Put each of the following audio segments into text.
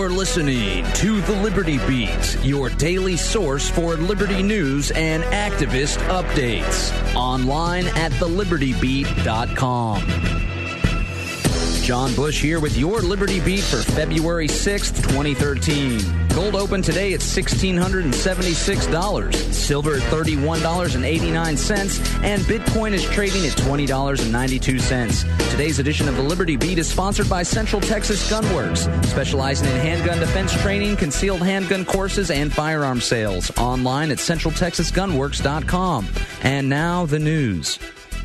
You're listening to The Liberty Beat, your daily source for liberty news and activist updates. Online at thelibertybeat.com. John Bush here with your Liberty Beat for February 6th, 2013. Gold opened today at $1,676, silver at $31.89, and Bitcoin is trading at $20.92. Today's edition of the Liberty Beat is sponsored by Central Texas Gunworks, specializing in handgun defense training, concealed handgun courses, and firearm sales. Online at centraltexasgunworks.com. And now the news.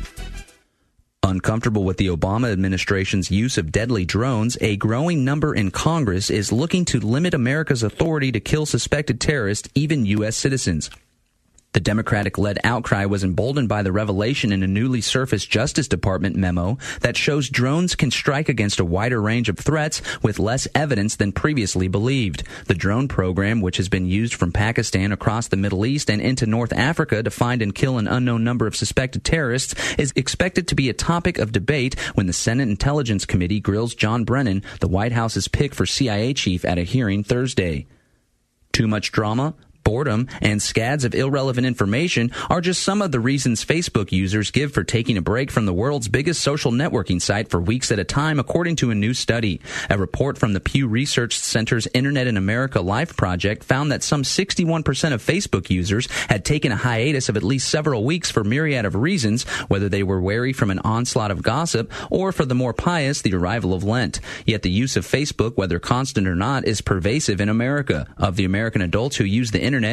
Uncomfortable with the Obama administration's use of deadly drones, a growing number in Congress is looking to limit America's authority to kill suspected terrorists, even U.S. citizens. The Democratic-led outcry was emboldened by the revelation in a newly surfaced Justice Department memo that shows drones can strike against a wider range of threats with less evidence than previously believed. The drone program, which has been used from Pakistan across the Middle East and into North Africa to find and kill an unknown number of suspected terrorists, is expected to be a topic of debate when the Senate Intelligence Committee grills John Brennan, the White House's pick for CIA chief, at a hearing Thursday. Too much drama? Boredom and scads of irrelevant information are just some of the reasons Facebook users give for taking a break from the world's biggest social networking site for weeks at a time, according to a new study. A report from the Pew Research Center's Internet in America Life project found that some 61% of Facebook users had taken a hiatus of at least several weeks for a myriad of reasons, whether they were wary from an onslaught of gossip or, for the more pious, the arrival of Lent. Yet the use of Facebook, whether constant or not, is pervasive in America. Of the American adults who use the Internet,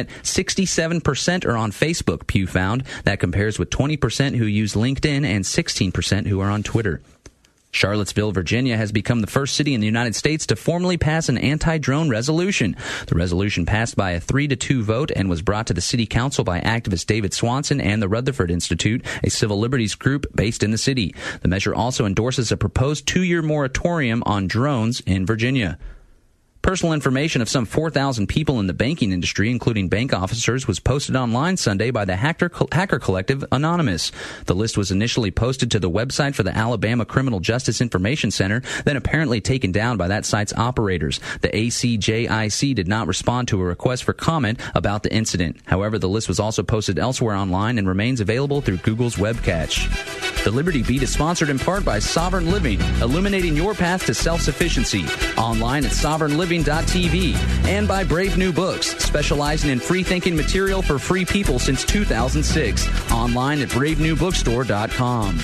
67% are on Facebook, Pew found. That compares with 20% who use LinkedIn and 16% who are on Twitter. Charlottesville, Virginia has become the first city in the United States to formally pass an anti-drone resolution. The resolution passed by a 3-2 vote and was brought to the city council by activist David Swanson and the Rutherford Institute, a civil liberties group based in the city. The measure also endorses a proposed 2-year moratorium on drones in Virginia. Personal information of some 4,000 people in the banking industry, including bank officers, was posted online Sunday by the hacker collective Anonymous. The list was initially posted to the website for the Alabama Criminal Justice Information Center, then apparently taken down by that site's operators. The ACJIC did not respond to a request for comment about the incident. However, the list was also posted elsewhere online and remains available through Google's web cache. The Liberty Beat is sponsored in part by Sovereign Living, illuminating your path to self-sufficiency. Online at sovereignliving.tv, and by Brave New Books, specializing in free-thinking material for free people since 2006. Online at bravenewbookstore.com.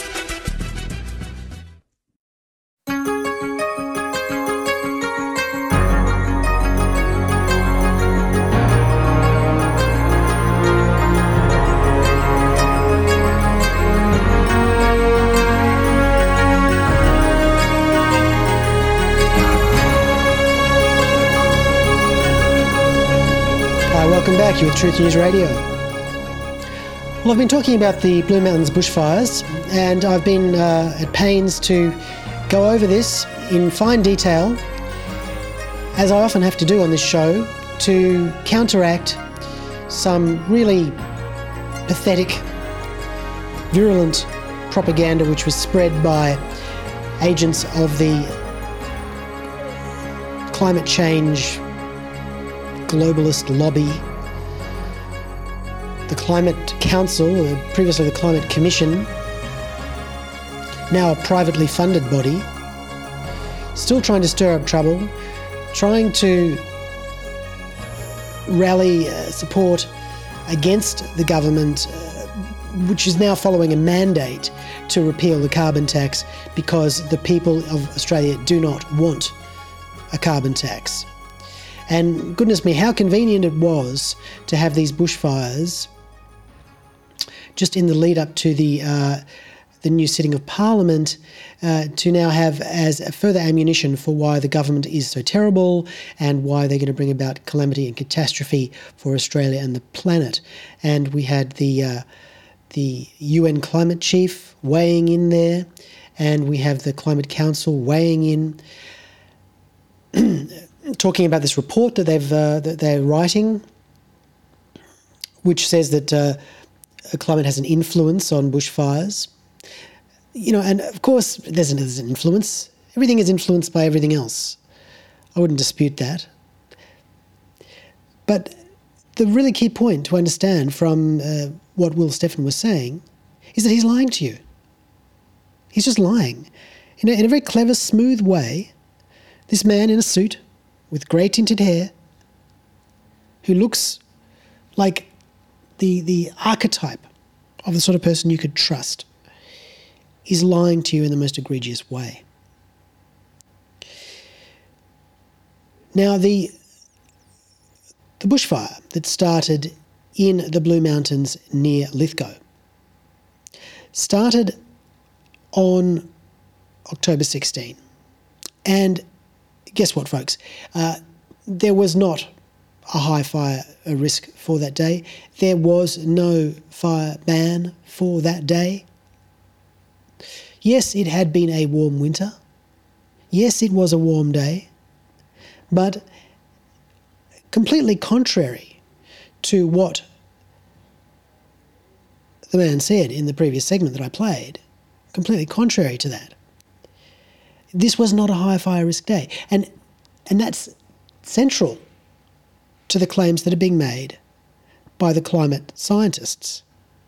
Welcome back. You're with Truth News Radio. Well, I've been talking about the Blue Mountains bushfires, and I've been at pains to go over this in fine detail, as I often have to do on this show, to counteract some really pathetic, virulent propaganda which was spread by agents of the climate change globalist lobby, the Climate Council, previously the Climate Commission, now a privately funded body, still trying to stir up trouble, trying to rally support against the government, which is now following a mandate to repeal the carbon tax because the people of Australia do not want a carbon tax. And goodness me, how convenient it was to have these bushfires just in the lead up to the new sitting of Parliament, to now have as a further ammunition for why the government is so terrible and why they're going to bring about calamity and catastrophe for Australia and the planet. And we had the UN climate chief weighing in there, and we have the Climate Council weighing in, talking about this report that they're writing, which says that climate has an influence on bushfires. You know, and of course there's an influence. Everything is influenced by everything else. I wouldn't dispute that. But the really key point to understand from what Will Steffen was saying is that he's lying to you. He's just lying. In a very clever, smooth way, this man in a suit with grey tinted hair who looks like the archetype of the sort of person you could trust is lying to you in the most egregious way. Now, the bushfire that started in the Blue Mountains near Lithgow started on October 16. And guess what, folks? There was not a high fire risk for that day. There was no fire ban for that day. Yes, it had been a warm winter. Yes, it was a warm day. But completely contrary to what the man said in the previous segment that I played, completely contrary to that, this was not a high fire risk day. And that's central to the claims that are being made by the climate scientists.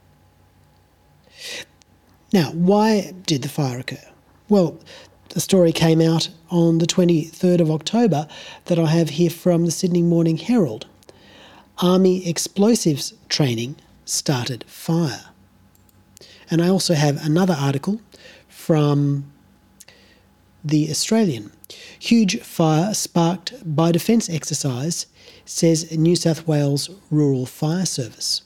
Now, why did the fire occur? Well, the story came out on the 23rd of October that I have here from the Sydney Morning Herald. Army explosives training started fire. And I also have another article from The Australian. Huge fire sparked by defence exercise, says New South Wales Rural Fire Service.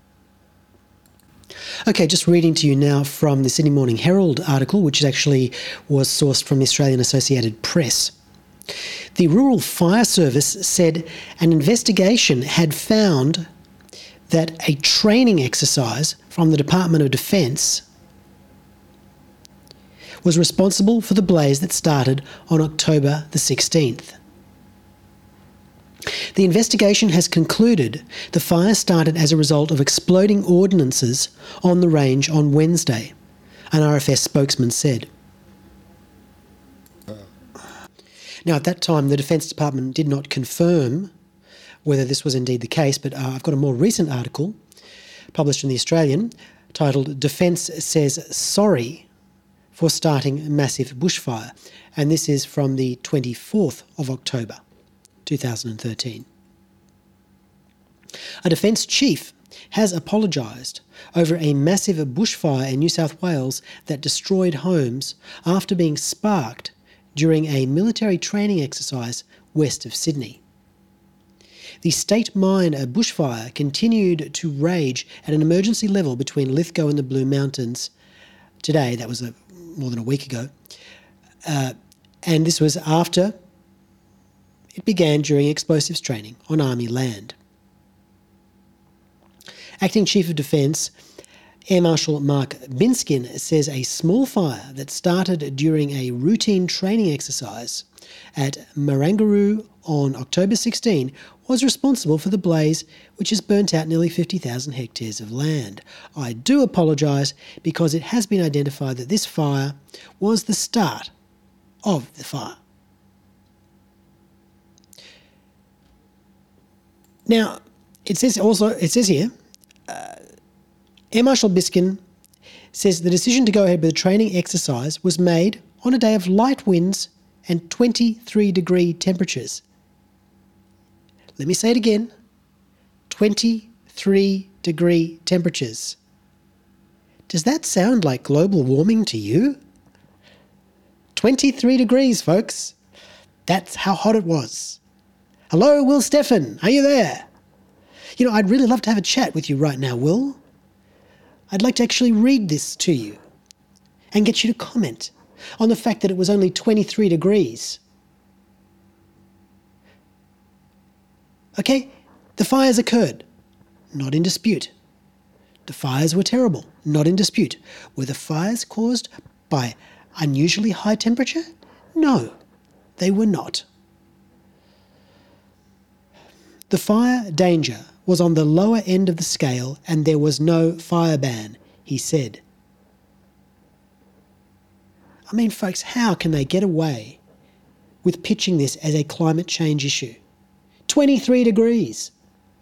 Okay, just reading to you now from the Sydney Morning Herald article, which actually was sourced from the Australian Associated Press. The Rural Fire Service said an investigation had found that a training exercise from the Department of Defence was responsible for the blaze that started on October the 16th. The investigation has concluded the fire started as a result of exploding ordnances on the range on Wednesday, an RFS spokesman said. Now, at that time, the Defence Department did not confirm whether this was indeed the case, but I've got a more recent article published in The Australian titled "Defence Says Sorry for Starting Massive Bushfire," and this is from the 24th of October, 2013. A Defence chief has apologised over a massive bushfire in New South Wales that destroyed homes after being sparked during a military training exercise west of Sydney. The State Mine bushfire continued to rage at an emergency level between Lithgow and the Blue Mountains today. That was more than a week ago. And this was after it began during explosives training on Army land. Acting Chief of Defence Air Marshal Mark Binskin says a small fire that started during a routine training exercise at Marangaroo on October 16 was responsible for the blaze, which has burnt out nearly 50,000 hectares of land. I do apologise because it has been identified that this fire was the start of the fire. Now, it says here, Air Marshal Biskin says the decision to go ahead with the training exercise was made on a day of light winds and 23-degree temperatures. Let me say it again, 23-degree temperatures. Does that sound like global warming to you? 23 degrees, folks. That's how hot it was. Hello, Will Steffen, are you there? You know, I'd really love to have a chat with you right now, Will. I'd like to actually read this to you and get you to comment on the fact that it was only 23 degrees. Okay, the fires occurred, not in dispute. The fires were terrible, not in dispute. Were the fires caused by unusually high temperature? No, they were not. The fire danger was on the lower end of the scale and there was no fire ban, he said. I mean, folks, how can they get away with pitching this as a climate change issue. 23 degrees.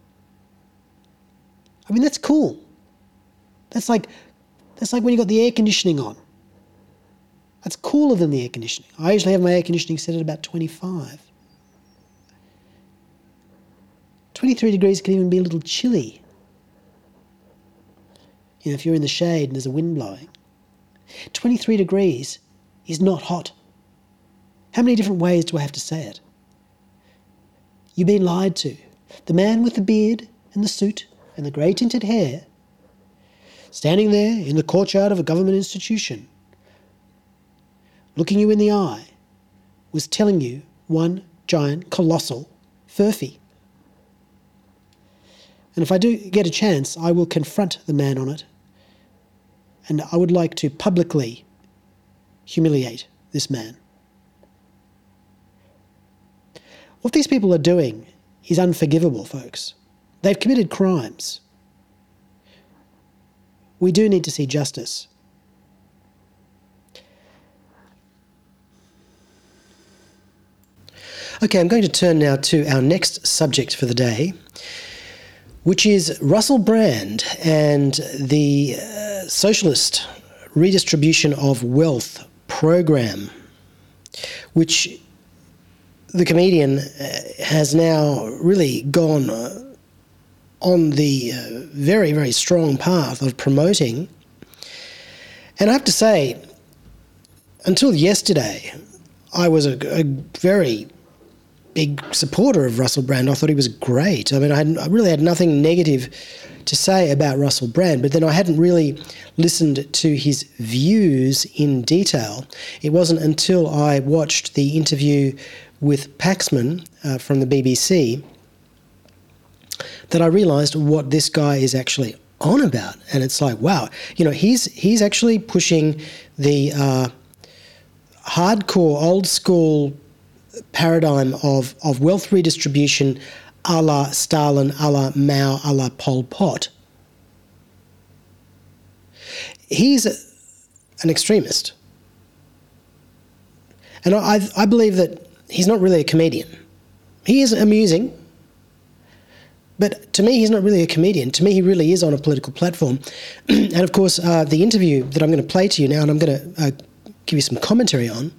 I mean, that's cool. That's like when you got the air conditioning on. That's cooler than the air conditioning. I usually have my air conditioning set at about 25. 23 degrees can even be a little chilly. You know, if you're in the shade and there's a wind blowing. 23 degrees is not hot. How many different ways do I have to say it? You've been lied to. The man with the beard and the suit and the grey tinted hair, standing there in the courtyard of a government institution, looking you in the eye, was telling you one giant, colossal furphy. And if I do get a chance, I will confront the man on it. And I would like to publicly humiliate this man. What these people are doing is unforgivable, folks. They've committed crimes. We do need to see justice. Okay, I'm going to turn now to our next subject for the day, which is Russell Brand and the Socialist Redistribution of Wealth program, which the comedian has now really gone on the very, very strong path of promoting. And I have to say, until yesterday, I was a very big supporter of Russell Brand. I thought he was great. I mean, I really had nothing negative to say about Russell Brand, but then I hadn't really listened to his views in detail. It wasn't until I watched the interview with Paxman from the BBC that I realised what this guy is actually on about. And it's like, wow, you know, he's actually pushing the hardcore, old school paradigm of wealth redistribution a la Stalin, a la Mao, a la Pol Pot. He's an extremist. And I believe that he's not really a comedian. He is amusing, but to me, he's not really a comedian. To me, he really is on a political platform. And of course, the interview that I'm going to play to you now, and I'm going to give you some commentary on,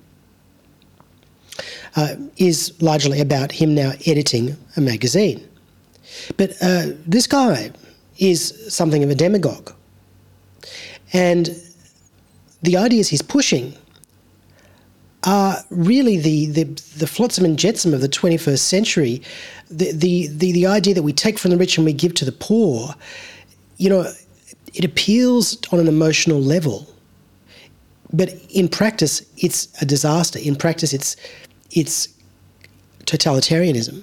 is largely about him now editing a magazine. But this guy is something of a demagogue. And the ideas he's pushing are really the flotsam and jetsam of the 21st century. The idea that we take from the rich and we give to the poor, you know, it appeals on an emotional level. But in practice, it's a disaster. In practice, it's totalitarianism.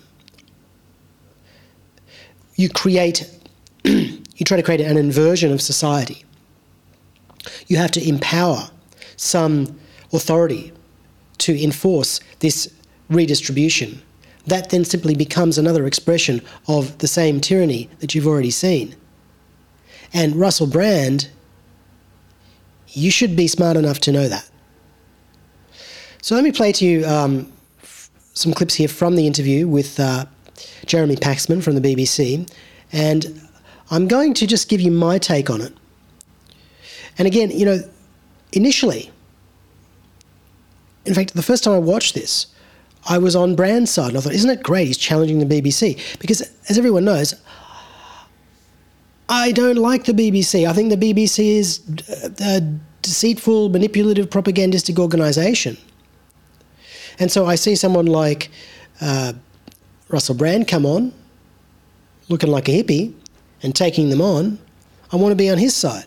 You try to create an inversion of society. You have to empower some authority to enforce this redistribution. That then simply becomes another expression of the same tyranny that you've already seen. And Russell Brand, you should be smart enough to know that. So let me play to you some clips here from the interview with Jeremy Paxman from the BBC, and I'm going to just give you my take on it. And again, you know, initially, in fact, the first time I watched this, I was on Brand's side, and I thought, isn't it great he's challenging the BBC? Because, as everyone knows, I don't like the BBC. I think the BBC is a deceitful, manipulative, propagandistic organisation. And so I see someone like Russell Brand come on, looking like a hippie, and taking them on. I want to be on his side.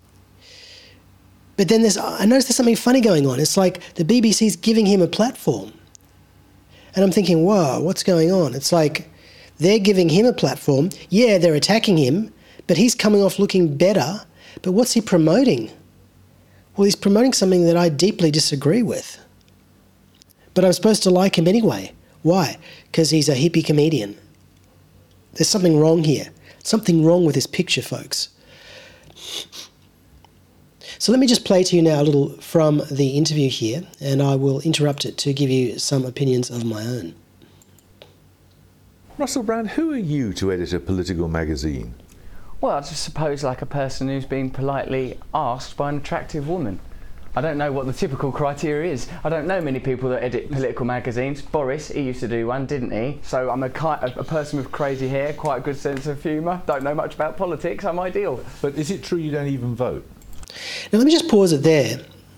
But then I notice there's something funny going on. It's like the BBC's giving him a platform. And I'm thinking, whoa, what's going on? It's like they're giving him a platform. Yeah, they're attacking him, but he's coming off looking better. But what's he promoting? Well, he's promoting something that I deeply disagree with. But I'm supposed to like him anyway. Why? Because he's a hippie comedian. There's something wrong here. Something wrong with this picture, folks. So let me just play to you now a little from the interview here, and I will interrupt it to give you some opinions of my own. Russell Brand, who are you to edit a political magazine? Well, I just suppose like a person who's been politely asked by an attractive woman. I don't know what the typical criteria is. I don't know many people that edit political magazines. Boris, he used to do one, didn't he? So I'm a person with crazy hair, quite a good sense of humour, don't know much about politics, I'm ideal. But is it true you don't even vote? Now let me just pause it there.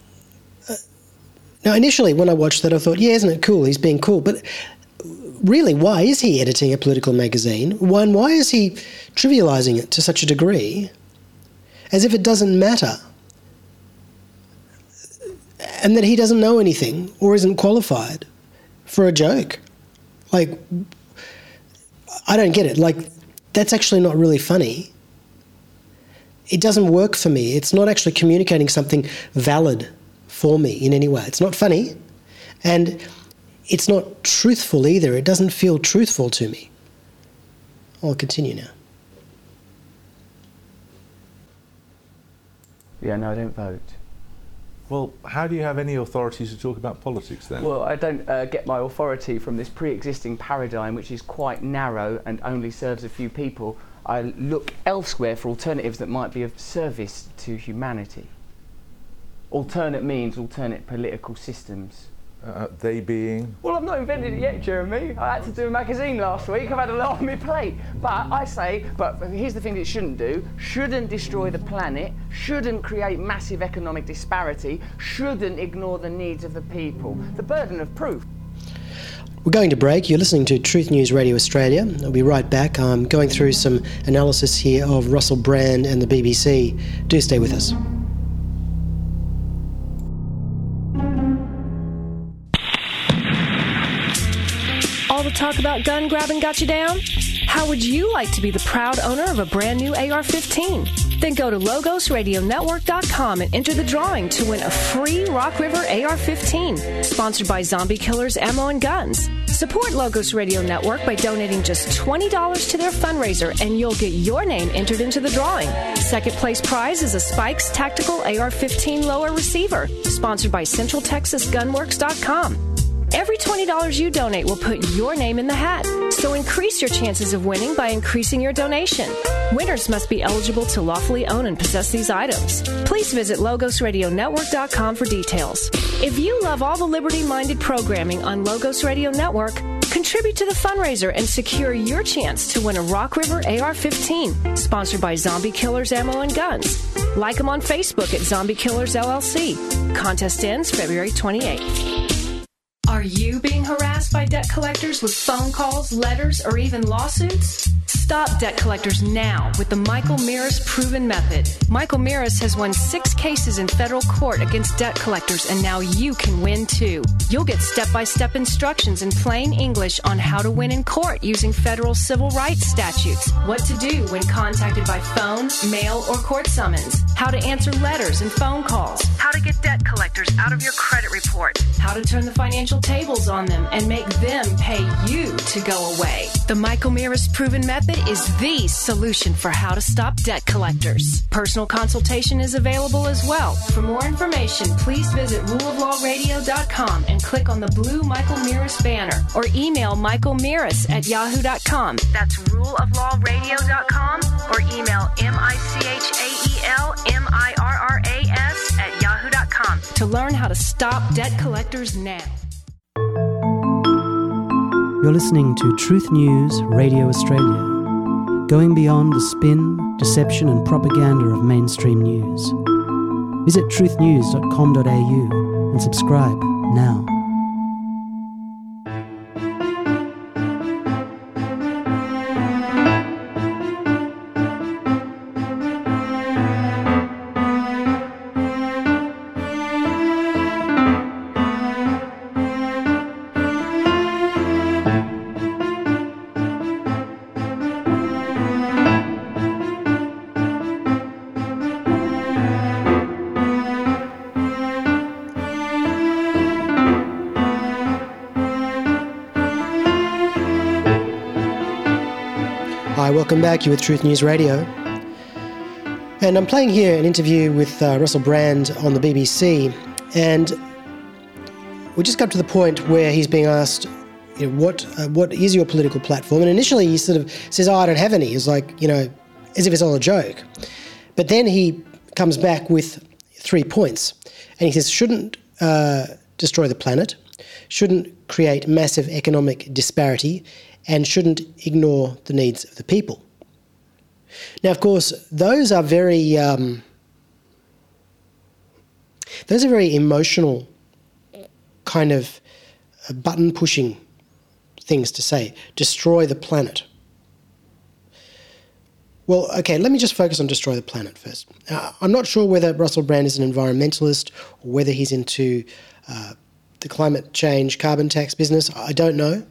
Now initially when I watched that I thought, yeah, isn't it cool? He's being cool. But really, why is he editing a political magazine? Why is he trivialising it to such a degree as if it doesn't matter? And that he doesn't know anything or isn't qualified for a joke. Like, I don't get it. Like, that's actually not really funny. It doesn't work for me. It's not actually communicating something valid for me in any way. It's not funny, and it's not truthful either. It doesn't feel truthful to me. I'll continue now. Yeah, no, I don't vote. Well, how do you have any authority to talk about politics then? Well, I don't get my authority from this pre-existing paradigm which is quite narrow and only serves a few people. I look elsewhere for alternatives that might be of service to humanity. Alternate means alternate political systems. They being? Well, I've not invented it yet, Jeremy. I had to do a magazine last week. I've had a lot on my plate. But I say, but here's the thing it shouldn't do. Shouldn't destroy the planet. Shouldn't create massive economic disparity. Shouldn't ignore the needs of the people. The burden of proof. We're going to break. You're listening to Truth News Radio Australia. I'll be right back. I'm going through some analysis here of Russell Brand and the BBC. Do stay with us. All the talk about gun grabbing got you down? How would you like to be the proud owner of a brand new AR-15? Then go to LogosRadioNetwork.com and enter the drawing to win a free Rock River AR-15, sponsored by Zombie Killers Ammo and Guns. Support Logos Radio Network by donating just $20 to their fundraiser, and you'll get your name entered into the drawing. Second place prize is a Spikes Tactical AR-15 Lower Receiver, sponsored by CentralTexasGunworks.com. Every $20 you donate will put your name in the hat, so increase your chances of winning by increasing your donation. Winners must be eligible to lawfully own and possess these items. Please visit LogosRadioNetwork.com for details. If you love all the liberty-minded programming on Logos Radio Network, contribute to the fundraiser and secure your chance to win a Rock River AR-15, sponsored by Zombie Killers Ammo and Guns. Like them on Facebook at Zombie Killers LLC. Contest ends February 28th. Are you being harassed by debt collectors with phone calls, letters, or even lawsuits? Stop debt collectors now with the Michael Mirris Proven Method. Michael Mirris has won 6 cases in federal court against debt collectors, and now you can win too. You'll get step-by-step instructions in plain English on how to win in court using federal civil rights statutes, what to do when contacted by phone, mail, or court summons, how to answer letters and phone calls, how to get debt collectors out of your credit report, how to turn the financial tables on them and make them pay you to go away. The Michael Mirris Proven Method is the solution for how to stop debt collectors. Personal consultation is available as well. For more information, please visit ruleoflawradio.com and click on the blue Michael Mirris banner, or email michaelmirris@yahoo.com. That's ruleoflawradio.com, or email michaelmirras@yahoo.com to learn how to stop debt collectors now. You're listening to Truth News Radio Australia, going beyond the spin, deception and propaganda of mainstream news. Visit truthnews.com.au and subscribe now. Hi, welcome back. You're with Truth News Radio. And I'm playing here an interview with Russell Brand on the BBC, and we just got to the point where he's being asked, you know, what is your political platform? And initially he sort of says, I don't have any. It's like, you know, as if it's all a joke. But then he comes back with 3 points, and he says, shouldn't destroy the planet, shouldn't create massive economic disparity, and shouldn't ignore the needs of the people. Now, of course, those are very emotional kind of button-pushing things to say. Destroy the planet. Well, okay, let me just focus on destroy the planet first. I'm not sure whether Russell Brand is an environmentalist or whether he's into the climate change carbon tax business. I don't know.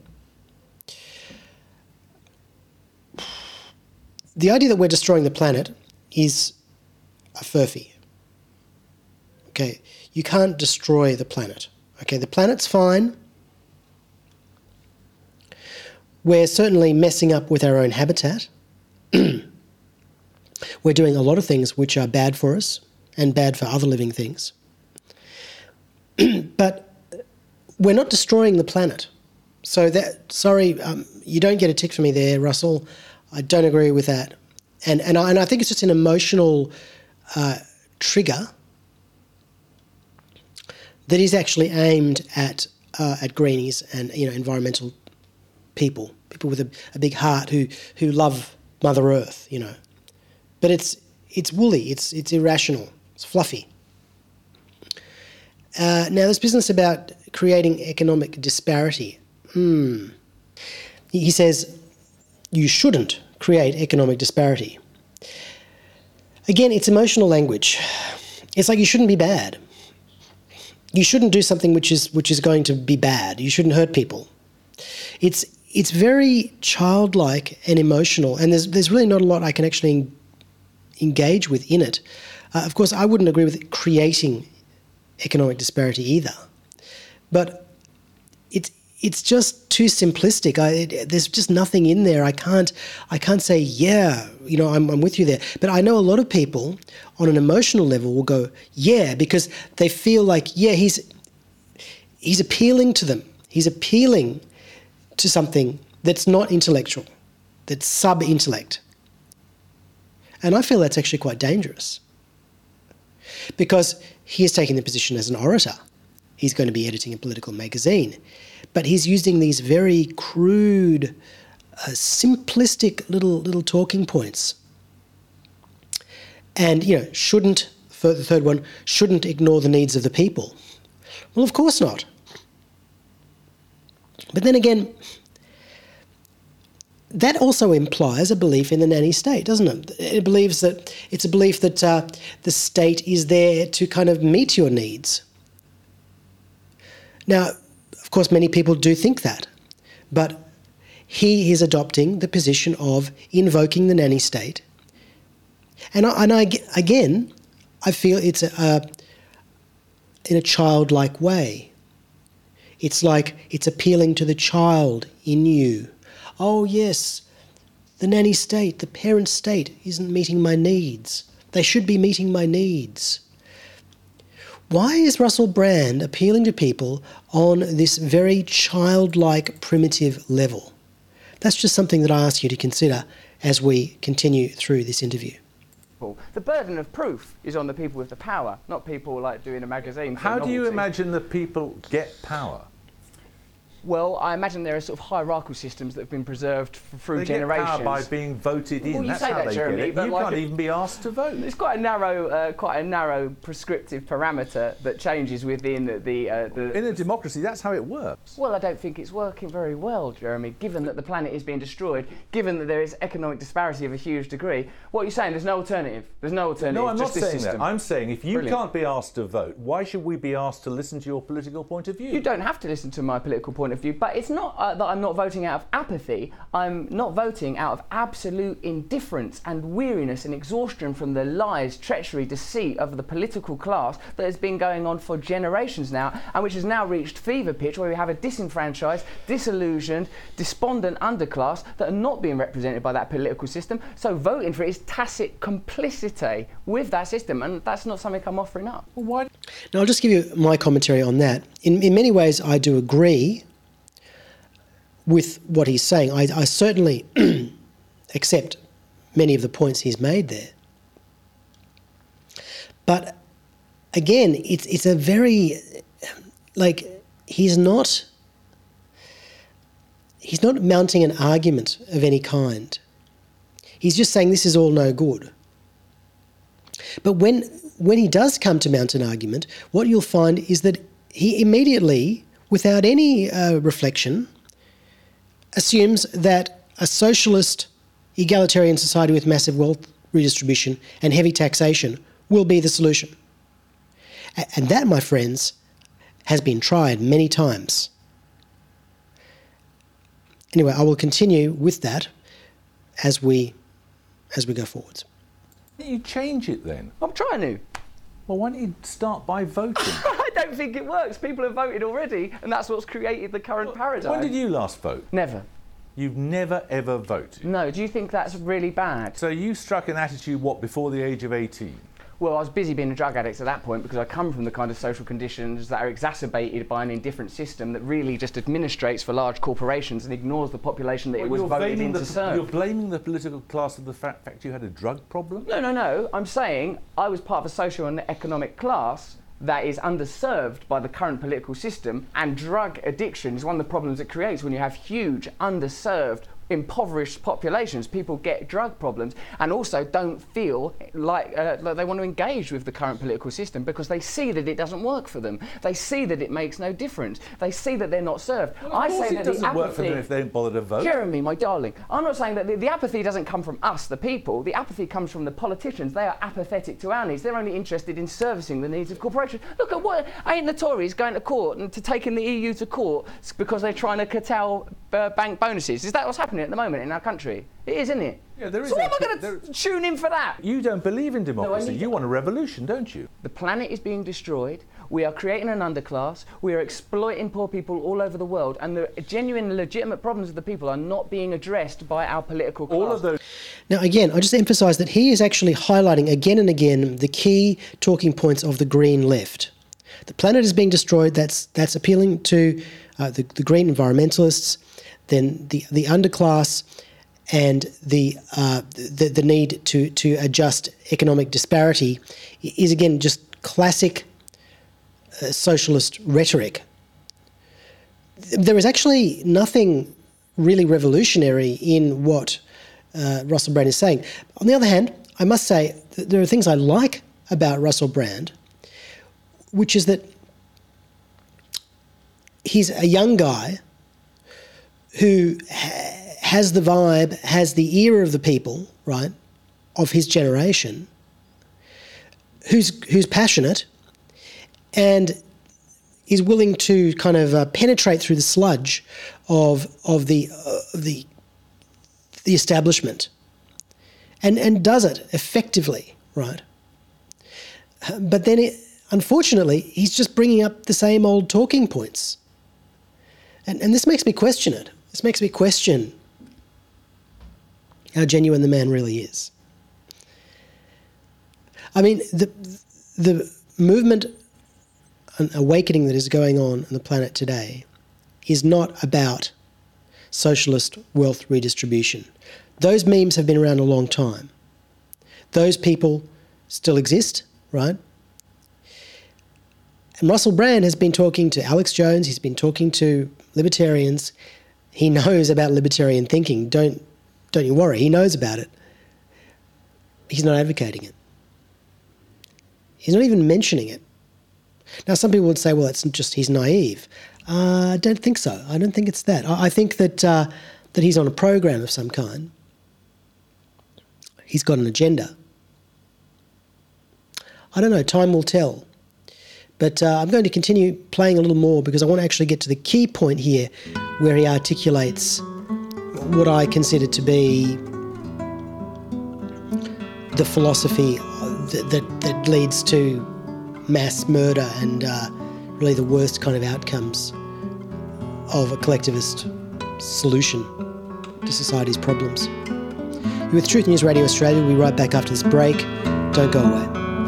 The idea that we're destroying the planet is a furphy. Okay, you can't destroy the planet. Okay, the planet's fine. We're certainly messing up with our own habitat. We're doing a lot of things which are bad for us and bad for other living things. But we're not destroying the planet. So you don't get a tick for me there, Russell. I don't agree with that. And I think it's just an emotional trigger that is actually aimed at greenies and, you know, environmental people with a big heart who love Mother Earth, you know. But it's woolly, it's irrational, it's fluffy. Now, this business about creating economic disparity. He says you shouldn't create economic disparity. Again, it's emotional language. It's like you shouldn't be bad. You shouldn't do something which is going to be bad. You shouldn't hurt people. It's very childlike and emotional, and there's really not a lot I can actually engage with in it. Of course, I wouldn't agree with creating economic disparity either, but it's just too simplistic. There's just nothing in there. I can't say, yeah, you know, I'm with you there. But I know a lot of people on an emotional level will go, yeah, because they feel like, yeah, he's appealing to them. He's appealing to something that's not intellectual, that's sub-intellect. And I feel that's actually quite dangerous, because he is taking the position as an orator. He's going to be editing a political magazine, but he's using these very crude, simplistic little talking points. And, you know, the third one, shouldn't ignore the needs of the people. Well, of course not. But then again, that also implies a belief in the nanny state, doesn't it? It's a belief that the state is there to kind of meet your needs. Now, of course, many people do think that, but he is adopting the position of invoking the nanny state. And I feel it's in a childlike way. It's like it's appealing to the child in you. Oh, yes, the nanny state, the parent state isn't meeting my needs. They should be meeting my needs. Why is Russell Brand appealing to people on this very childlike, primitive level? That's just something that I ask you to consider as we continue through this interview. The burden of proof is on the people with the power, not people like doing a magazine. How do you imagine that people get power? Well, I imagine there are sort of hierarchical systems that have been preserved through generations. They get power by being voted in. Well, That's how they Jeremy, get it. You can't even be asked to vote. It's quite a narrow prescriptive parameter that changes within the. In a democracy, that's how it works. Well, I don't think it's working very well, Jeremy. Given that the planet is being destroyed, given that there is economic disparity of a huge degree, what are you saying? There's no alternative. There's no alternative. No, I'm not just this saying system. that. I'm saying if you Brilliant. can't be asked to vote, why should we be asked to listen to your political point of view? You don't have to listen to my political point point of view, but it's not that I'm not voting out of apathy. I'm not voting out of absolute indifference and weariness and exhaustion from the lies, treachery, deceit of the political class that has been going on for generations now, and which has now reached fever pitch, where we have a disenfranchised, disillusioned, despondent underclass that are not being represented by that political system. So voting for it is tacit complicity with that system, and that's not something I'm offering up. Well, why? Now, I'll just give you my commentary on that. In many ways, I do agree with what he's saying. I certainly accept many of the points he's made there. But again, it's a very, he's not mounting an argument of any kind. He's just saying this is all no good. But when he does come to mount an argument, what you'll find is that he immediately, without any reflection, assumes that a socialist, egalitarian society with massive wealth redistribution and heavy taxation will be the solution. And that, my friends, has been tried many times. Anyway, I will continue with that as we go forwards. Why don't you change it then? I'm trying to. Well, why don't you start by voting? I don't think it works. People have voted already, and that's what's created the current paradigm. When did you last vote? Never. You've never, ever voted? No. Do you think that's really bad? So you struck an attitude, what, before the age of 18? Well, I was busy being a drug addict at that point because I come from the kind of social conditions that are exacerbated by an indifferent system that really just administrates for large corporations and ignores the population that it was voted in to serve. You're blaming the political class of the fact you had a drug problem? No. I'm saying I was part of a social and economic class that is underserved by the current political system, and drug addiction is one of the problems it creates when you have huge, underserved, impoverished populations. People get drug problems and also don't feel like they want to engage with the current political system because they see that it doesn't work for them. They see that it makes no difference. They see that they're not served. Well, I say that it doesn't work for them if they don't bother to vote. Jeremy, my darling, I'm not saying that the apathy doesn't come from us, the people. The apathy comes from the politicians. They are apathetic to our needs. They're only interested in servicing the needs of corporations. Look at what ain't the Tories going to court and to taking the EU to court because they're trying to curtail bank bonuses. Is that what's happening at the moment in our country? It is, isn't it? Yeah, there is. So why am I going to tune in for that? You don't believe in democracy. You want a revolution, don't you? The planet is being destroyed. We are creating an underclass. We are exploiting poor people all over the world, and the genuine, legitimate problems of the people are not being addressed by our political class. All of those. Now, again, I just emphasise that he is actually highlighting again and again the key talking points of the Green left. The planet is being destroyed. That's appealing to the Green environmentalists. Then the underclass and the need to adjust economic disparity is again just classic socialist rhetoric. There is actually nothing really revolutionary in what Russell Brand is saying. On the other hand, I must say that there are things I like about Russell Brand, which is that he's a young guy who has the vibe, has the ear of the people, right, of his generation, who's passionate and is willing to kind of penetrate through the sludge of the establishment, and does it effectively, right? But then, unfortunately, he's just bringing up the same old talking points, and this makes me question it. This makes me question how genuine the man really is. I mean, the movement and awakening that is going on the planet today is not about socialist wealth redistribution. Those memes have been around a long time. Those people still exist, right? And Russell Brand has been talking to Alex Jones, he's been talking to libertarians. He knows about libertarian thinking. Don't you worry, he knows about it. He's not advocating it. He's not even mentioning it. Now, some people would say, well, it's just he's naive. I don't think so. I don't think it's that. I think that he's on a program of some kind. He's got an agenda. I don't know, time will tell. But I'm going to continue playing a little more because I want to actually get to the key point here where he articulates what I consider to be the philosophy that leads to mass murder and really the worst kind of outcomes of a collectivist solution to society's problems. You're with Truth News Radio Australia. We'll be right back after this break. Don't go away.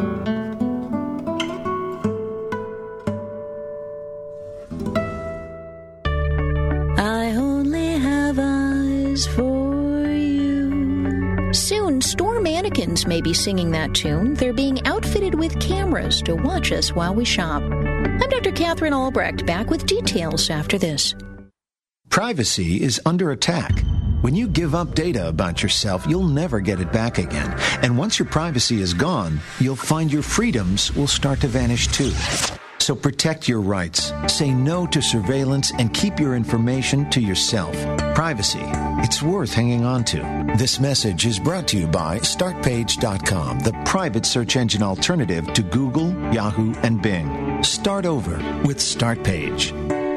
I only have eyes for you. Soon, store mannequins may be singing that tune. They're being outfitted with cameras to watch us while we shop. I'm Dr. Catherine Albrecht, back with details after this. Privacy is under attack. When you give up data about yourself, you'll never get it back again. And once your privacy is gone, you'll find your freedoms will start to vanish too. So protect your rights, say no to surveillance, and keep your information to yourself. Privacy, it's worth hanging on to. This message is brought to you by StartPage.com, the private search engine alternative to Google, Yahoo, and Bing. Start over with StartPage.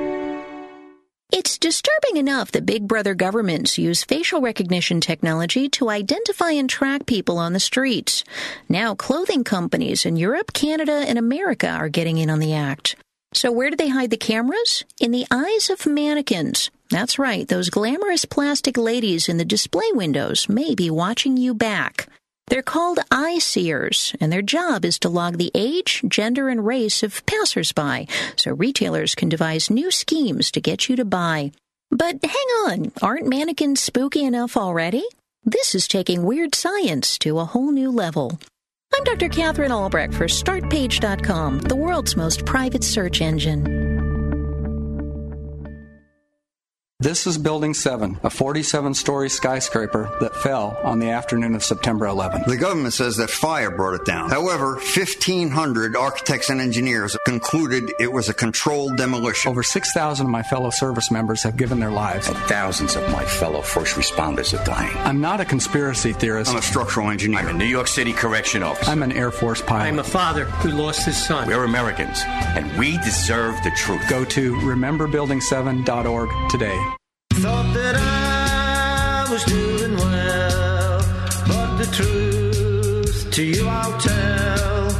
It's disturbing enough that big brother governments use facial recognition technology to identify and track people on the streets. Now clothing companies in Europe, Canada, and America are getting in on the act. So where do they hide the cameras? In the eyes of mannequins. That's right, those glamorous plastic ladies in the display windows may be watching you back. They're called eye seers, and their job is to log the age, gender, and race of passersby, so retailers can devise new schemes to get you to buy. But hang on, aren't mannequins spooky enough already? This is taking weird science to a whole new level. I'm Dr. Catherine Albrecht for StartPage.com, the world's most private search engine. This is Building 7, a 47-story skyscraper that fell on the afternoon of September 11th. The government says that fire brought it down. However, 1,500 architects and engineers concluded it was a controlled demolition. Over 6,000 of my fellow service members have given their lives. And thousands of my fellow first responders are dying. I'm not a conspiracy theorist. I'm a structural engineer. I'm a New York City correction officer. I'm an Air Force pilot. I'm a father who lost his son. We're Americans, and we deserve the truth. Go to rememberbuilding7.org today. Thought that I was doing well, but the truth to you I'll tell.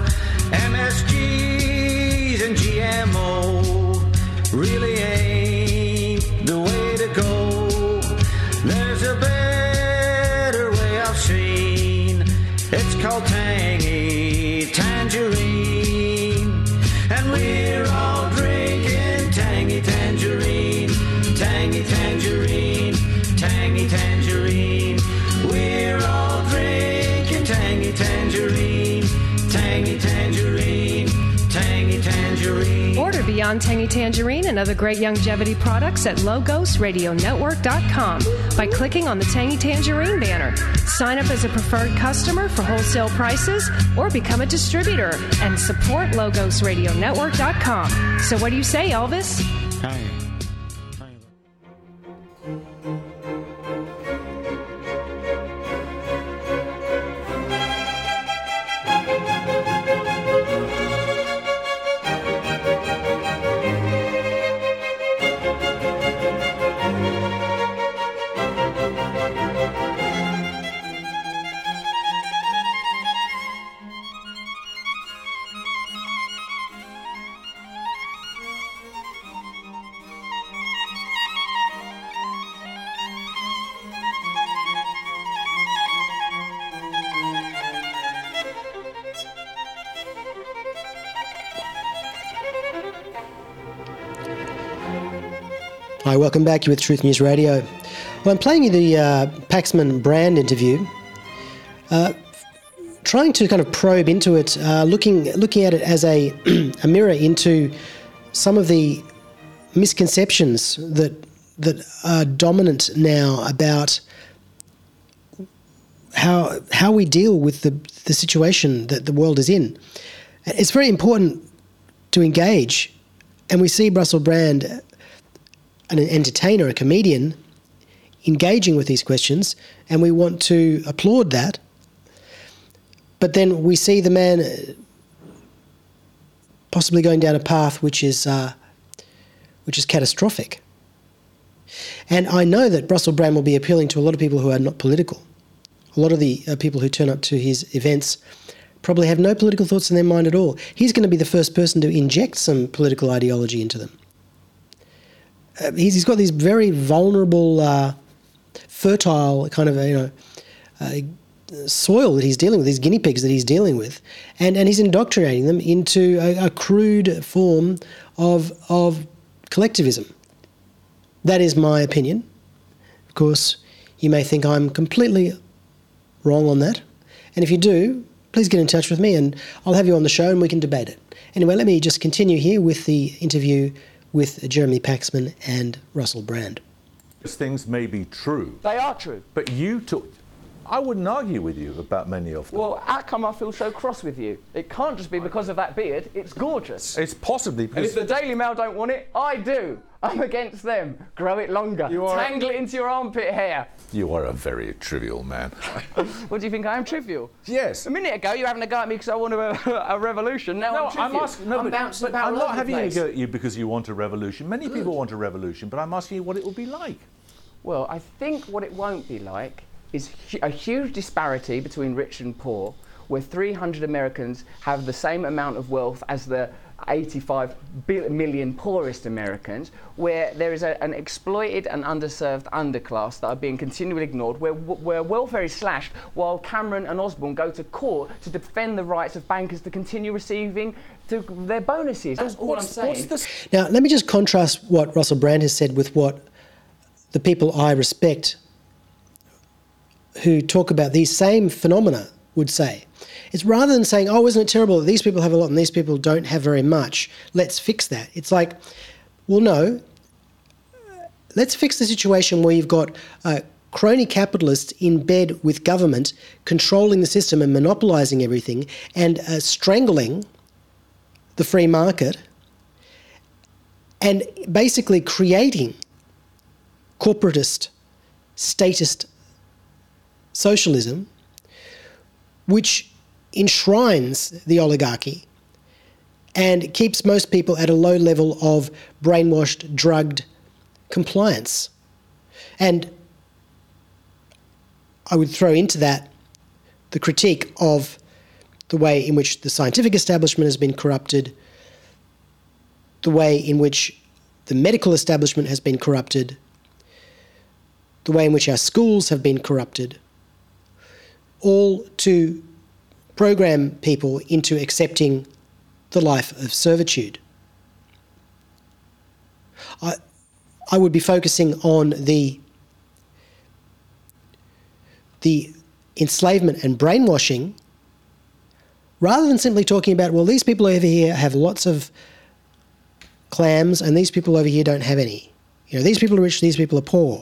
MSGs and GMO really ain't the way to go. There's a better way I've seen. It's called tangy tangerine, and we're all drinking tangy tangerine. Tangy tangerine, tangy tangerine. We're all drinking tangy tangerine, tangy tangerine, tangy tangerine. Order Beyond Tangy Tangerine and other great longevity products at LogosRadioNetwork.com by clicking on the Tangy Tangerine banner. Sign up as a preferred customer for wholesale prices or become a distributor and support LogosRadioNetwork.com. So what do you say, Elvis? Hi. Hi, welcome back. You're with Truth News Radio. Well, I'm playing you the Paxman Brand interview, trying to kind of probe into it, looking at it as a mirror into some of the misconceptions that are dominant now about how we deal with the situation that the world is in. It's very important to engage, and we see Russell Brand, an entertainer, a comedian, engaging with these questions, and we want to applaud that. But then we see the man possibly going down a path which is catastrophic. And I know that Russell Brand will be appealing to a lot of people who are not political. A lot of the people who turn up to his events probably have no political thoughts in their mind at all. He's going to be the first person to inject some political ideology into them. He's got these very vulnerable, fertile kind of soil that he's dealing with, these guinea pigs that he's dealing with, and he's indoctrinating them into a crude form of collectivism. That is my opinion. Of course, you may think I'm completely wrong on that, and if you do, please get in touch with me and I'll have you on the show and we can debate it. Anyway, let me just continue here with the interview with Jeremy Paxman and Russell Brand. Those things may be true. They are true. But I wouldn't argue with you about many of them. Well, how come I feel so cross with you? It can't just be because of that beard. It's gorgeous. It's possibly because... And if the Daily Mail don't want it, I do. I'm against them. Grow it longer. Tangle it into your armpit hair. You are a very trivial man. What do you think? I am trivial? Yes. A minute ago you were having a go at me because I want a revolution. Now I'm trivial. I'm bouncing about I'm all not over having the a place. go at you because you want a revolution. Many people want a revolution, but I'm asking you what it will be like. Well, I think what it won't be like is a huge disparity between rich and poor, where 300 Americans have the same amount of wealth as the 85 million poorest Americans, where there is an exploited and underserved underclass that are being continually ignored, where welfare is slashed, while Cameron and Osborne go to court to defend the rights of bankers to continue receiving their bonuses. That's all I'm saying. Now, let me just contrast what Russell Brand has said with what the people I respect who talk about these same phenomena would say. It's rather than saying, oh, isn't it terrible that these people have a lot and these people don't have very much, let's fix that. It's like, well, no, let's fix the situation where you've got crony capitalists in bed with government controlling the system and monopolising everything and strangling the free market and basically creating corporatist, statist socialism, which enshrines the oligarchy and keeps most people at a low level of brainwashed, drugged compliance. And I would throw into that the critique of the way in which the scientific establishment has been corrupted, the way in which the medical establishment has been corrupted, the way in which our schools have been corrupted, all to program people into accepting the life of servitude. I would be focusing on the enslavement and brainwashing rather than simply talking about, well, these people over here have lots of clams and these people over here don't have any. You know, these people are rich, these people are poor.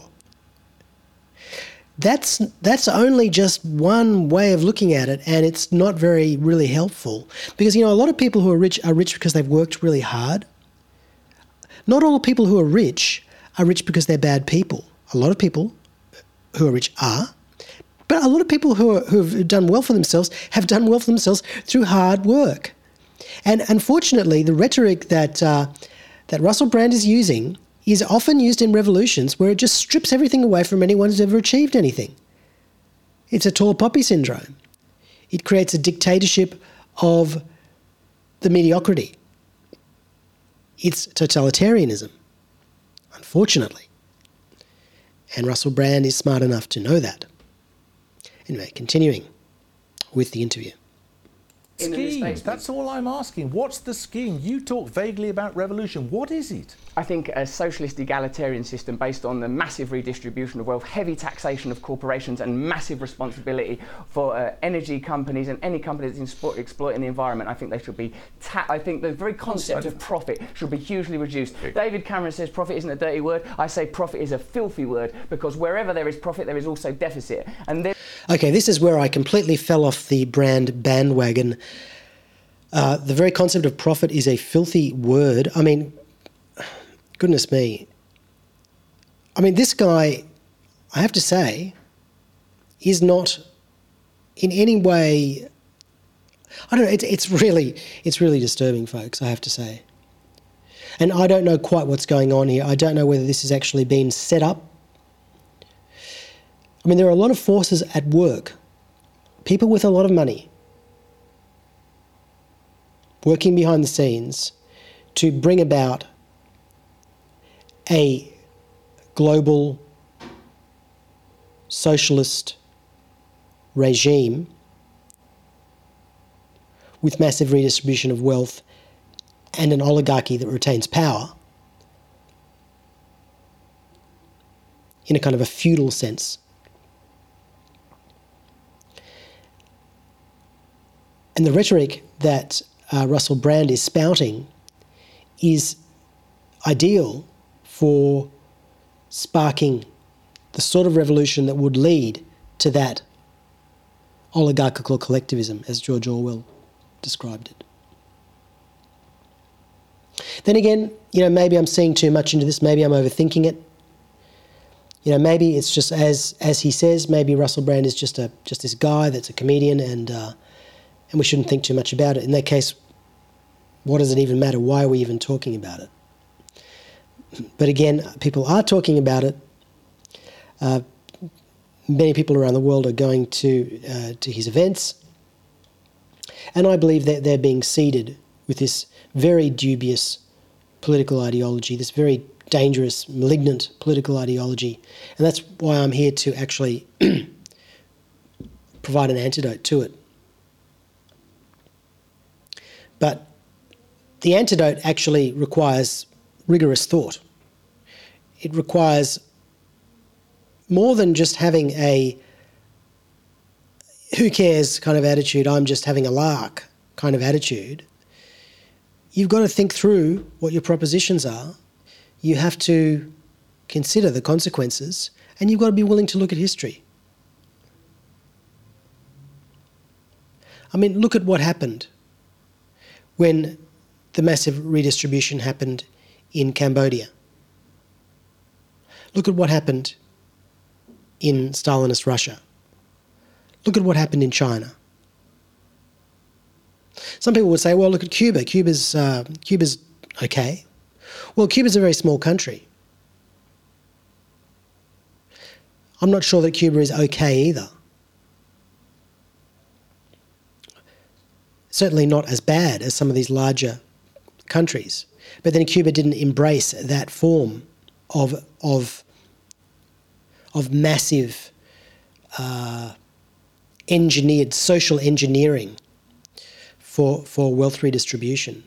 That's only just one way of looking at it, and it's not really helpful. Because, you know, a lot of people who are rich because they've worked really hard. Not all people who are rich because they're bad people. A lot of people who are rich are. But a lot of people who have done well for themselves have done well for themselves through hard work. And unfortunately, the rhetoric that Russell Brand is using is often used in revolutions where it just strips everything away from anyone who's ever achieved anything. It's a tall poppy syndrome. It creates a dictatorship of the mediocrity. It's totalitarianism, unfortunately. And Russell Brand is smart enough to know that. Anyway, continuing with the interview. Scheme, that's all I'm asking. What's the scheme? You talk vaguely about revolution. What is it? I think a socialist egalitarian system based on the massive redistribution of wealth, heavy taxation of corporations and massive responsibility for energy companies and any company that's exploiting the environment. I think they should be I think the very concept of profit should be hugely reduced. David Cameron says profit isn't a dirty word. I say profit is a filthy word because wherever there is profit, there is also deficit. And okay, this is where I completely fell off the Brand bandwagon. The very concept of profit is a filthy word. I mean, goodness me. I mean, this guy, I have to say, is not in any way... I don't know. It's really disturbing, folks, I have to say. And I don't know quite what's going on here. I don't know whether this has actually been set up. I mean, there are a lot of forces at work, people with a lot of money, working behind the scenes to bring about a global socialist regime with massive redistribution of wealth and an oligarchy that retains power in a kind of a feudal sense. And the rhetoric that Russell Brand is spouting is ideal for sparking the sort of revolution that would lead to that oligarchical collectivism, as George Orwell described it. Then again, maybe I'm seeing too much into this. Maybe I'm overthinking it. Maybe it's just as he says. Maybe Russell Brand is just this guy that's a comedian, and we shouldn't think too much about it. In that case, what does it even matter? Why are we even talking about it? But again, people are talking about it. Many people around the world are going to his events, and I believe that they're being seeded with this very dubious political ideology, this very dangerous, malignant political ideology, and that's why I'm here to actually provide an antidote to it. But the antidote actually requires rigorous thought. It requires more than just having a who cares kind of attitude, I'm just having a lark kind of attitude. You've got to think through what your propositions are. You have to consider the consequences, and you've got to be willing to look at history. I mean, look at what happened when the massive redistribution happened in Cambodia. Look at what happened in Stalinist Russia. Look at what happened in China. Some people would say, well, look at Cuba. Cuba's okay. Well, Cuba's a very small country. I'm not sure that Cuba is okay either. Certainly not as bad as some of these larger countries. But then Cuba didn't embrace that form of massive engineered social engineering for wealth redistribution.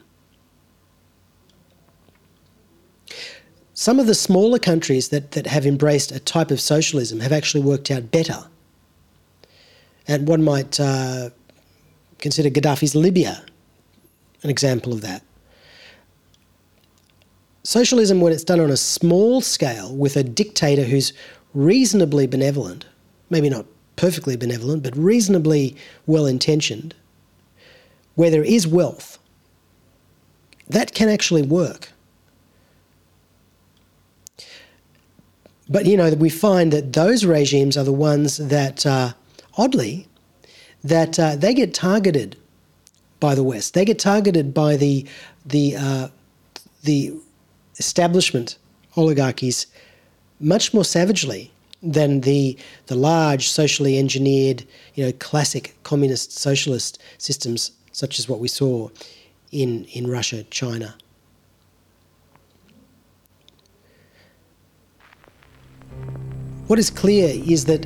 Some of the smaller countries that have embraced a type of socialism have actually worked out better. And one might consider Gaddafi's Libya an example of that. Socialism, when it's done on a small scale with a dictator who's reasonably benevolent, maybe not perfectly benevolent, but reasonably well-intentioned, where there is wealth, that can actually work. But, we find that those regimes are the ones that, oddly, that they get targeted by the West. They get targeted by the establishment oligarchies much more savagely than the large socially engineered, classic communist socialist systems such as what we saw in Russia, China. What is clear is that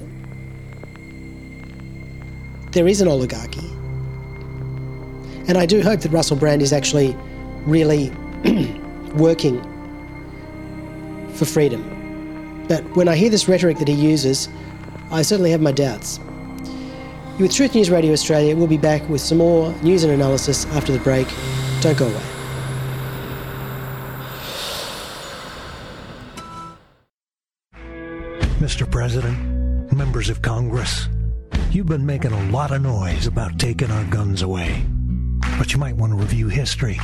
there is an oligarchy, and I do hope that Russell Brand is actually really working for freedom. But when I hear this rhetoric that he uses, I certainly have my doubts. You're with Truth News Radio Australia. We'll be back with some more news and analysis after the break. Don't go away. Mr. President, members of Congress, you've been making a lot of noise about taking our guns away. But you might want to review history.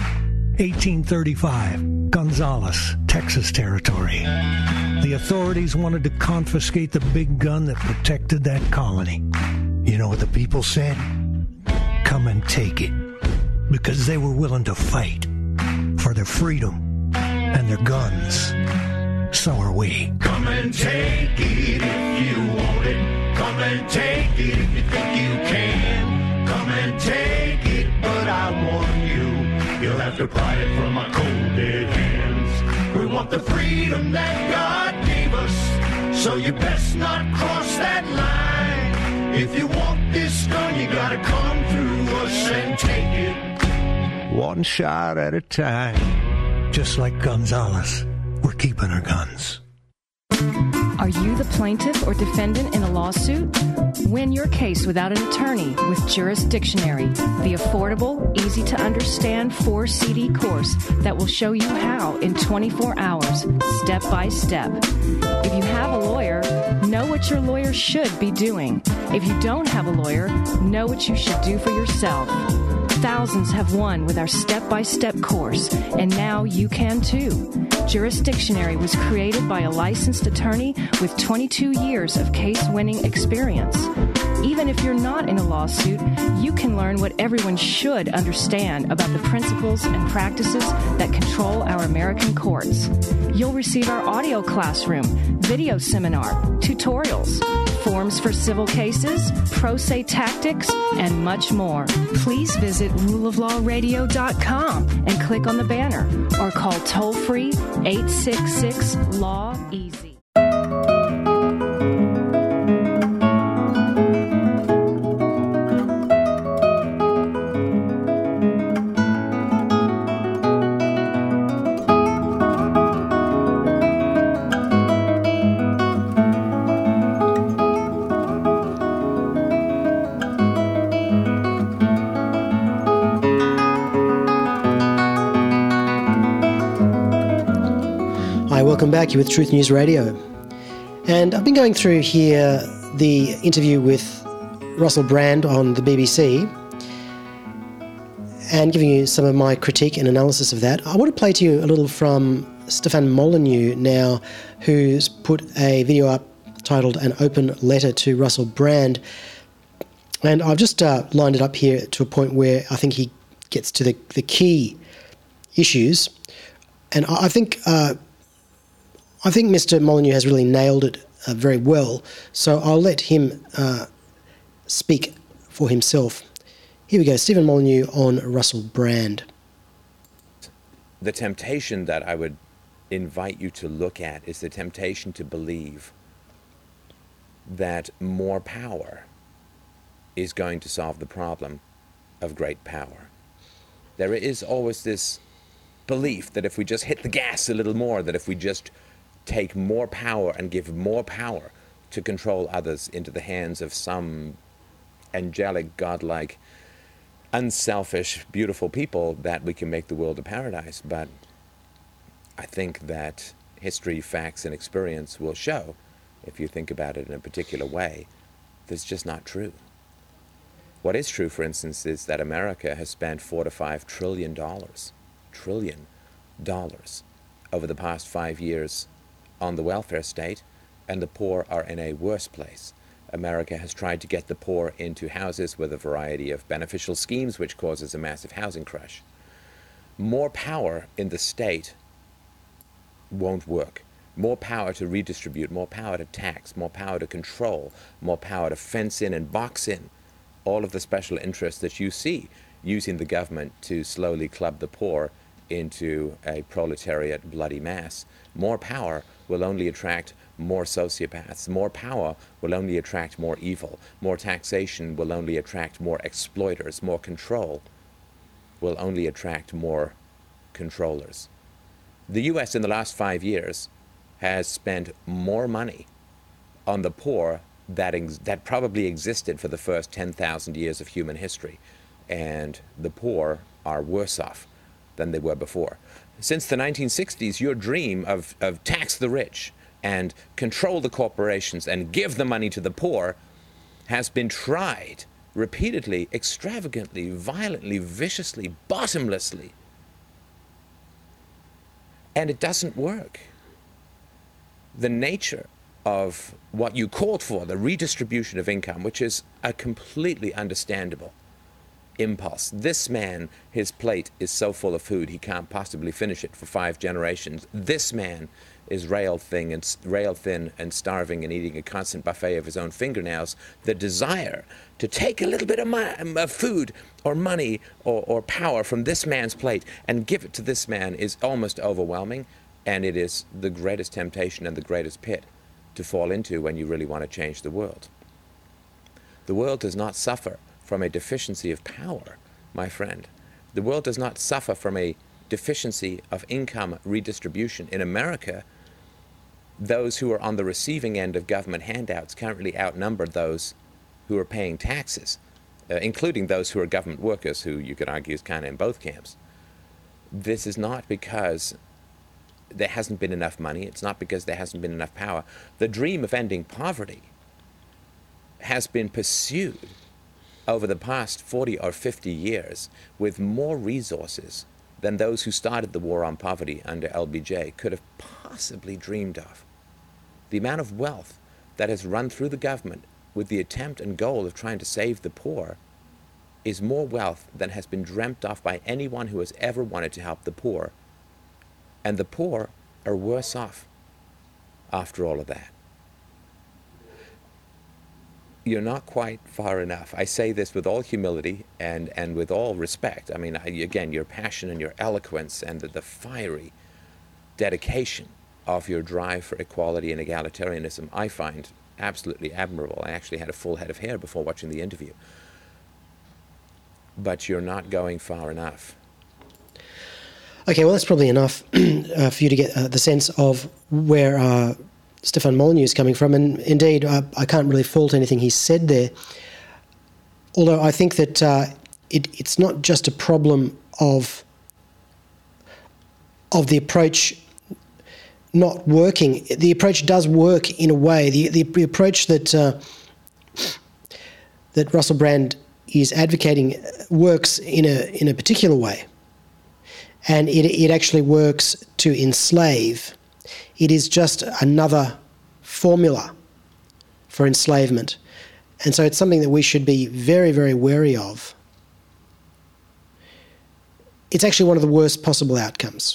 1835, Gonzales, Texas Territory. The authorities wanted to confiscate the big gun that protected that colony. You know what the people said? Come and them take it because they were willing to fight for their freedom and their guns. So are we. Come and take it if you want it. Come and take it if you think you can. Come and take it, but I warn you, you'll have to pry it from my cold dead hands. We want the freedom that God gave us, so you best not cross that line. If you want this gun, you gotta come through us and take it. One shot at a time. Just like Gonzalez, we're keeping our guns. Are you the plaintiff or defendant in a lawsuit? Win your case without an attorney with Jurisdictionary, the affordable, easy-to-understand 4-CD course that will show you how in 24 hours, step by step. If you have a lawyer, know what your lawyer should be doing. If you don't have a lawyer, know what you should do for yourself. Thousands have won with our step-by-step course, and now you can too. Jurisdictionary was created by a licensed attorney with 22 years of case-winning experience. Even if you're not in a lawsuit, you can learn what everyone should understand about the principles and practices that control our American courts. You'll receive our audio classroom, video seminar, tutorials, forms for civil cases, pro se tactics, and much more. Please visit ruleoflawradio.com and click on the banner or call toll-free 866-LAW-EASY. Welcome back. You're with Truth News Radio. And I've been going through here the interview with Russell Brand on the BBC and giving you some of my critique and analysis of that. I want to play to you a little from Stefan Molyneux now, who's put a video up titled An Open Letter to Russell Brand. And I've just lined it up here to a point where I think he gets to the key issues. And I think Mr. Molyneux has really nailed it very well, so I'll let him speak for himself. Here we go, Stephen Molyneux on Russell Brand. The temptation that I would invite you to look at is the temptation to believe that more power is going to solve the problem of great power. There is always this belief that if we just hit the gas a little more, that if we just take more power and give more power to control others into the hands of some angelic, godlike, unselfish, beautiful people, that we can make the world a paradise. But I think that history, facts, and experience will show, if you think about it in a particular way, that's just not true. What is true, for instance, is that America has spent $4 to $5 trillion over the past 5 years on the welfare state, and the poor are in a worse place. America has tried to get the poor into houses with a variety of beneficial schemes, which causes a massive housing crash. More power in the state won't work. More power to redistribute, more power to tax, more power to control, more power to fence in and box in all of the special interests that you see using the government to slowly club the poor into a proletariat bloody mass. More power will only attract more sociopaths. More power will only attract more evil. More taxation will only attract more exploiters. More control will only attract more controllers. The U.S. in the last 5 years has spent more money on the poor that probably existed for the first 10,000 years of human history. And the poor are worse off than they were before. Since the 1960s, your dream of tax the rich and control the corporations and give the money to the poor has been tried repeatedly, extravagantly, violently, viciously, bottomlessly. And it doesn't work. The nature of what you called for, the redistribution of income, which is completely understandable, impulse. This man, his plate is so full of food he can't possibly finish it for 5 generations. This man is rail thin and starving and eating a constant buffet of his own fingernails. The desire to take a little bit of food or money or power from this man's plate and give it to this man is almost overwhelming, and it is the greatest temptation and the greatest pit to fall into when you really want to change the world. The world does not suffer from a deficiency of power, my friend. The world does not suffer from a deficiency of income redistribution. In America, those who are on the receiving end of government handouts currently outnumber those who are paying taxes, including those who are government workers, who you could argue is kind of in both camps. This is not because there hasn't been enough money. It's not because there hasn't been enough power. The dream of ending poverty has been pursued over the past 40 or 50 years with more resources than those who started the war on poverty under LBJ could have possibly dreamed of. The amount of wealth that has run through the government with the attempt and goal of trying to save the poor is more wealth than has been dreamt of by anyone who has ever wanted to help the poor. And the poor are worse off after all of that. You're not quite far enough. I say this with all humility and with all respect. I mean, again, your passion and your eloquence and the fiery dedication of your drive for equality and egalitarianism, I find absolutely admirable. I actually had a full head of hair before watching the interview. But you're not going far enough. Okay, well, that's probably enough for you to get the sense of where Stefan Molyneux is coming from. And indeed, I can't really fault anything he said there. Although I think that it's not just a problem of the approach not working. The approach does work in a way. The approach that Russell Brand is advocating works in a particular way, and it actually works to enslave. It is just another formula for enslavement, and so it's something that we should be very, very wary of. It's actually one of the worst possible outcomes.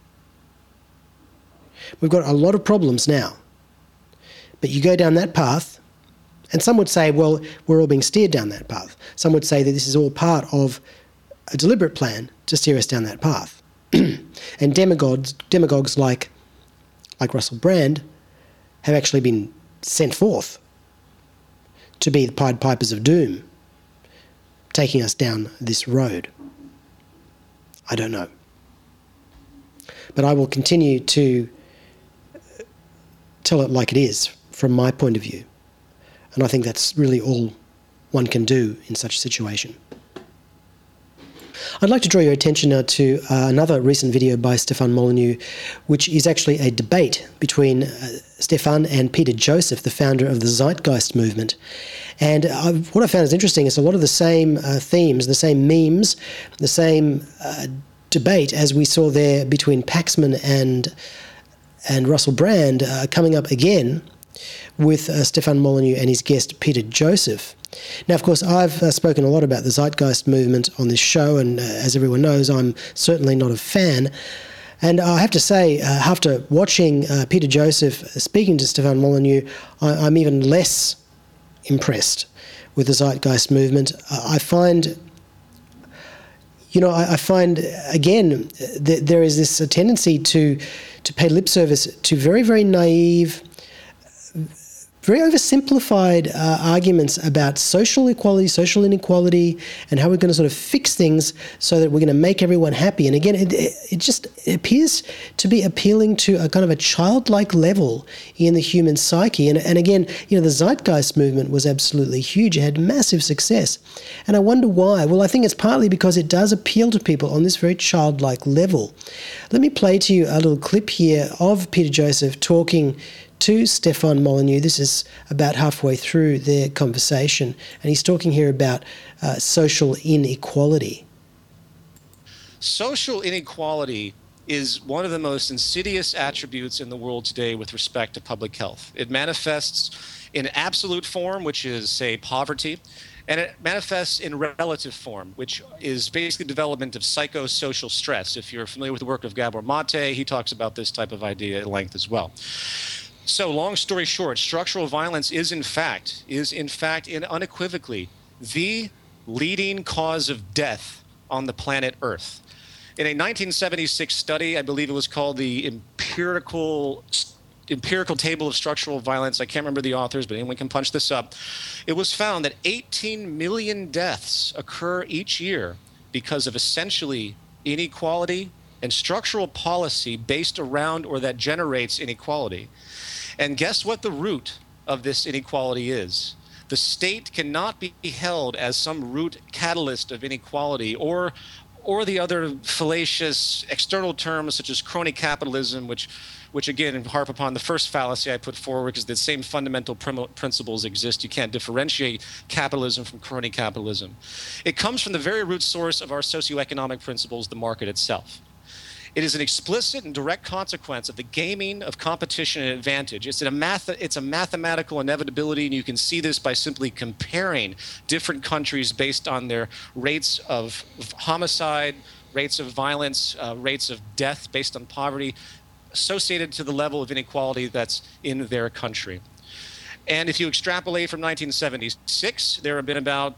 We've got a lot of problems now, but you go down that path, and some would say, well, we're all being steered down that path. Some would say that this is all part of a deliberate plan to steer us down that path. And demagogues like Russell Brand have actually been sent forth to be the Pied Pipers of Doom, taking us down this road. I don't know. But I will continue to tell it like it is from my point of view. And I think that's really all one can do in such a situation. I'd like to draw your attention now to another recent video by Stefan Molyneux, which is actually a debate between Stefan and Peter Joseph, the founder of the Zeitgeist movement. And what I found is interesting is a lot of the same themes, the same memes, the same debate as we saw there between Paxman and Russell Brand coming up again with Stefan Molyneux and his guest Peter Joseph. Now, of course, I've spoken a lot about the Zeitgeist movement on this show, and as everyone knows, I'm certainly not a fan. And I have to say, after watching Peter Joseph speaking to Stefan Molyneux, I'm even less impressed with the Zeitgeist movement. I find again that there is this tendency to pay lip service to very, very naive, very oversimplified arguments about social equality, social inequality, and how we're going to sort of fix things so that we're going to make everyone happy. And again, it just appears to be appealing to a kind of a childlike level in the human psyche. And again, the Zeitgeist movement was absolutely huge. It had massive success. And I wonder why. Well, I think it's partly because it does appeal to people on this very childlike level. Let me play to you a little clip here of Peter Joseph talking to Stefan Molyneux. This is about halfway through their conversation, and he's talking here about social inequality. Social inequality is one of the most insidious attributes in the world today with respect to public health. It manifests in absolute form, which is, say, poverty, And it manifests in relative form, which is basically development of psychosocial stress. If you're familiar with the work of Gabor Mate, he talks about this type of idea at length as well. So long story short, structural violence is in fact and unequivocally the leading cause of death on the planet Earth. In a 1976 study, I believe it was called the Empirical Table of Structural Violence. I can't remember the authors, but anyone can punch this up. It was found that 18 million deaths occur each year because of essentially inequality and structural policy based around or that generates inequality. And guess what the root of this inequality is? The state cannot be held as some root catalyst of inequality or the other fallacious external terms such as crony capitalism, which again harp upon the first fallacy I put forward, because the same fundamental principles exist. You can't differentiate capitalism from crony capitalism. It comes from the very root source of our socioeconomic principles, the market itself. It is an explicit and direct consequence of the gaming of competition and advantage. It's a mathematical inevitability, and you can see this by simply comparing different countries based on their rates of homicide, rates of violence, rates of death based on poverty, associated to the level of inequality that's in their country. And if you extrapolate from 1976, there have been about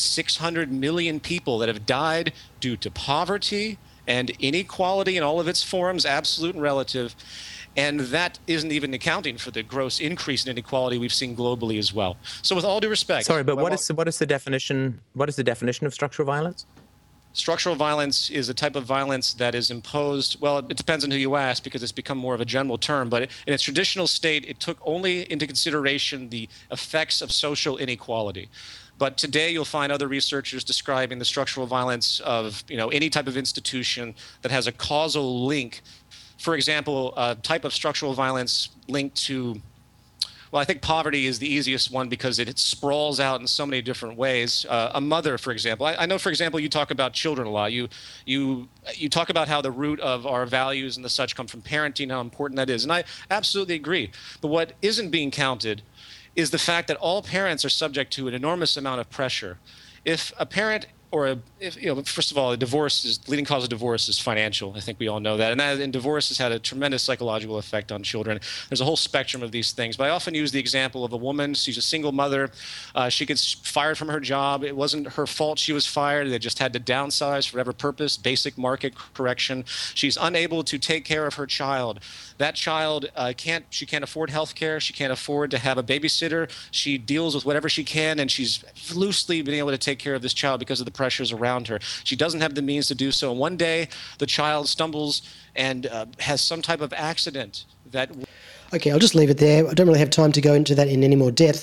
600 million people that have died due to poverty and inequality in all of its forms, absolute and relative. And that isn't even accounting for the gross increase in inequality we've seen globally as well. So with all due respect... Sorry, but what is the definition of structural violence? Structural violence is a type of violence that is imposed, well, it depends on who you ask because it's become more of a general term, but in its traditional state, it took only into consideration the effects of social inequality. But today you'll find other researchers describing the structural violence of any type of institution that has a causal link. For example, a type of structural violence linked to, well, I think poverty is the easiest one because it sprawls out in so many different ways. A mother, for example. I know, for example, you talk about children a lot. You talk about how the root of our values and the such come from parenting, how important that is. And I absolutely agree. But what isn't being counted is the fact that all parents are subject to an enormous amount of pressure. If a parent first of all, the leading cause of divorce is financial. I think we all know that. And divorce has had a tremendous psychological effect on children. There's a whole spectrum of these things. But I often use the example of a woman. She's a single mother. She gets fired from her job. It wasn't her fault she was fired. They just had to downsize for whatever purpose, basic market correction. She's unable to take care of her child. That child can't afford health care. She can't afford to have a babysitter. She deals with whatever she can, and she's loosely been able to take care of this child because of the pressures around her. She doesn't have the means to do so. And one day, the child stumbles and has some type of accident that... Okay, I'll just leave it there. I don't really have time to go into that in any more depth.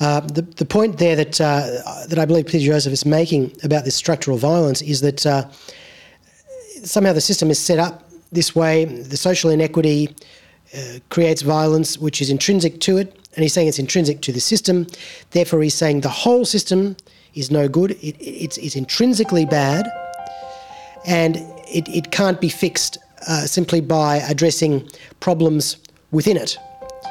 The point there that I believe Peter Joseph is making about this structural violence is that somehow the system is set up this way. The social inequity creates violence which is intrinsic to it, and he's saying it's intrinsic to the system. Therefore, he's saying the whole system is no good. It's intrinsically bad, and it can't be fixed simply by addressing problems within it.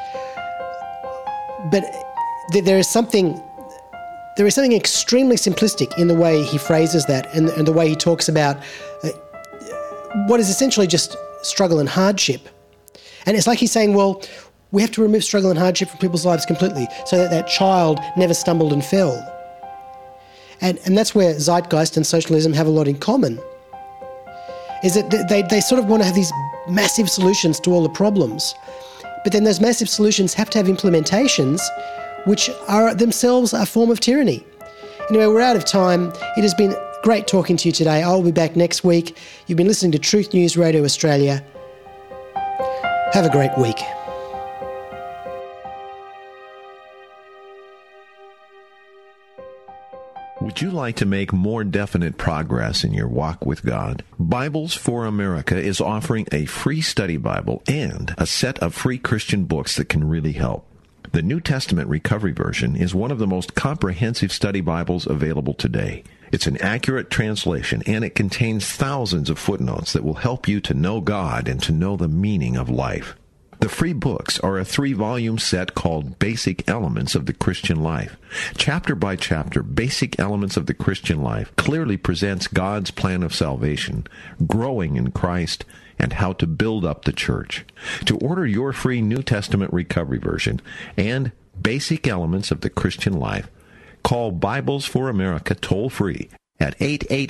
But there is something extremely simplistic in the way he phrases that, and the way he talks about what is essentially just struggle and hardship. And it's like he's saying, well, we have to remove struggle and hardship from people's lives completely so that that child never stumbled and fell. And that's where Zeitgeist and socialism have a lot in common, is that they sort of want to have these massive solutions to all the problems, but then those massive solutions have to have implementations which are themselves a form of tyranny. Anyway, we're out of time. It has been great talking to you today. I'll be back next week. You've been listening to Truth News Radio Australia. Have a great week. Would you like to make more definite progress in your walk with God? Bibles for America is offering a free study Bible and a set of free Christian books that can really help. The New Testament Recovery Version is one of the most comprehensive study Bibles available today. It's an accurate translation, and it contains thousands of footnotes that will help you to know God and to know the meaning of life. The free books are a 3-volume set called Basic Elements of the Christian Life. Chapter by chapter, Basic Elements of the Christian Life clearly presents God's plan of salvation, growing in Christ, and how to build up the church. To order your free New Testament recovery version and Basic Elements of the Christian Life, call Bibles for America toll-free at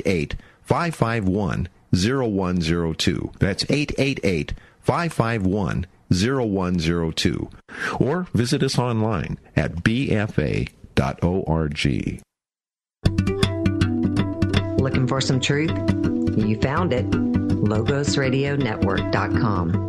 888-551-0102. That's 888-551-0102. Or visit us online at bfa.org. Looking for some truth? You found it. LogosRadioNetwork.com.